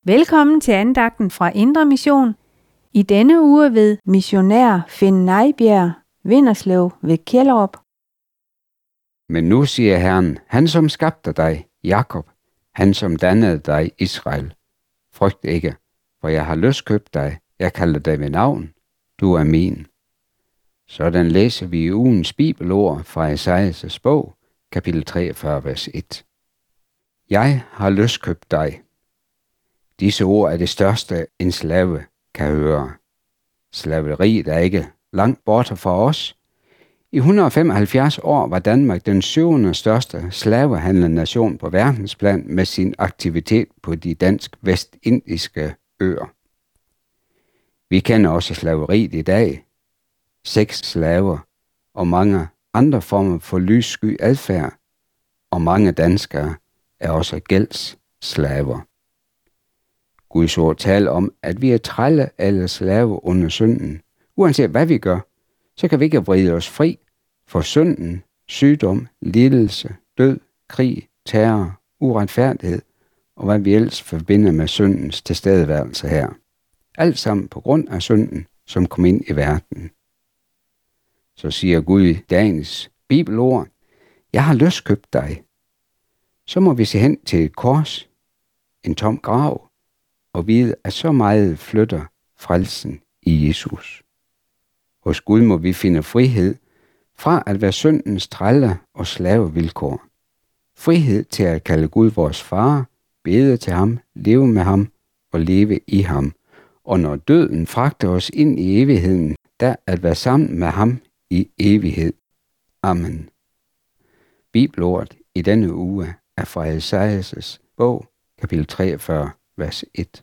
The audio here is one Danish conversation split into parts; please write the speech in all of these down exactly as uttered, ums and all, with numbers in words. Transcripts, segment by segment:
Velkommen til andagten fra Indre Mission. I denne uge ved missionær Finn Nejbjerg, Vinderslev ved Kjellerup. Men nu siger Herren, han som skabte dig, Jakob, han som dannede dig, Israel. Frygt ikke, for jeg har løskøbt dig, jeg kalder dig ved navn, du er min. Sådan læser vi i ugens bibelord fra Esajas bog, kapitel treogfyrre, vers et. Jeg har løskøbt dig. Disse ord er det største, en slave kan høre. Slaveriet er ikke langt borte fra os. I et hundrede og femoghalvfjerds år var Danmark den syvende største slavehandlende nation på verdensplan med sin aktivitet på de dansk-vestindiske øer. Vi kender også slaveriet i dag, sexslaver og mange andre former for lyssky adfærd, og mange danskere er også gældsslaver. Guds ord taler om, at vi er trælle eller slave under synden. Uanset hvad vi gør, så kan vi ikke vride os fri for synden, sygdom, lidelse, død, krig, terror, uretfærdighed og hvad vi ellers forbinder med syndens tilstedeværelse her. Alt sammen på grund af synden, som kom ind i verden. Så siger Gud i dagens bibelord, jeg har løskøbt dig. Så må vi se hen til et kors, en tom grav, og vide, at så meget flytter frelsen i Jesus. Hos Gud må vi finde frihed fra at være syndens trælle og slavevilkår. Frihed til at kalde Gud vores far, bede til ham, leve med ham og leve i ham. Og når døden fragter os ind i evigheden, der at være sammen med ham i evighed. Amen. Bibelordet i denne uge er fra Esajas bog, kapitel treogfyrre, vers et.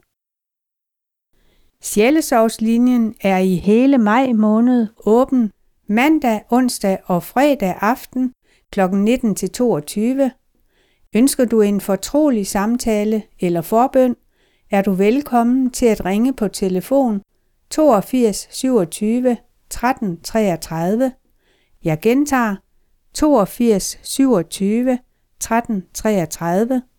Sjælesovslinjen er i hele maj måned åben mandag, onsdag og fredag aften klokken nitten til toogtyve. Ønsker du en fortrolig samtale eller forbøn, er du velkommen til at ringe på telefon toogfirs syvogtyve tretten treogtredive. Jeg gentager toogfirs syvogtyve tretten treogtredive.